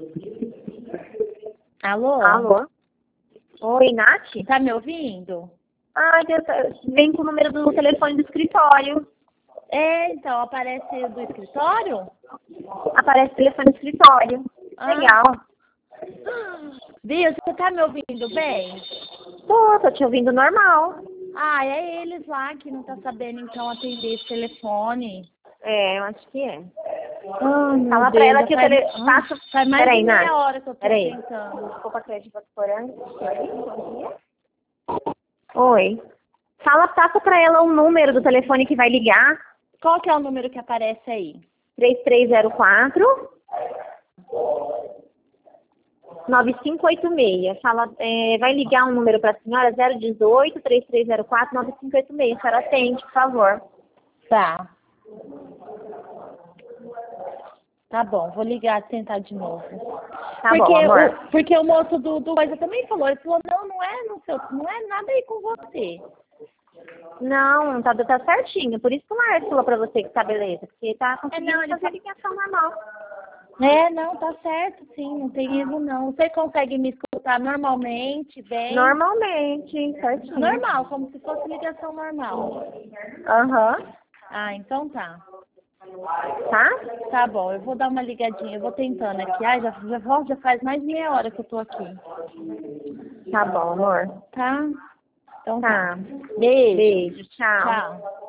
Alô? Alô? Oi, Nath? Tá me ouvindo? Vem com o número do telefone do escritório. É, então, aparece do escritório? Aparece o telefone do escritório. Legal. Viu, você tá me ouvindo bem? Tô te ouvindo normal. Ah, é eles lá que não tá sabendo, então, atender esse telefone. É, eu acho que é. Fala pra ela que o telefone... Faz mais Peraí, de meia Nath. hora que eu tô Peraí. tentando. Desculpa, crédito Votuporanga. Oi. Passa pra ela o número do telefone que vai ligar. Qual que é o número que aparece aí? 3304 9586. Vai ligar um número para a senhora, 018 3304 9586. A senhora atende, por favor. Tá. Tá bom, vou ligar, tentar de novo. Tá bom, amor. Porque o moço do coisa também falou, ele falou, não é nada aí com você. Não, tá certinho. Por isso que o Márcio falou pra você que tá beleza. Porque tá conseguindo Não, ele fazer ligação normal. Não, tá certo, sim, não tem erro não. Você consegue me escutar normalmente, bem? Normalmente, certinho. Normal, como se fosse ligação normal. Aham. Ah, então tá. Tá? Tá bom, eu vou dar uma ligadinha, eu vou tentando aqui. Ai, já faz mais de meia hora que eu tô aqui. Tá bom, amor. Tá? Então Tá. Beijo. Beijo, tchau. Tchau.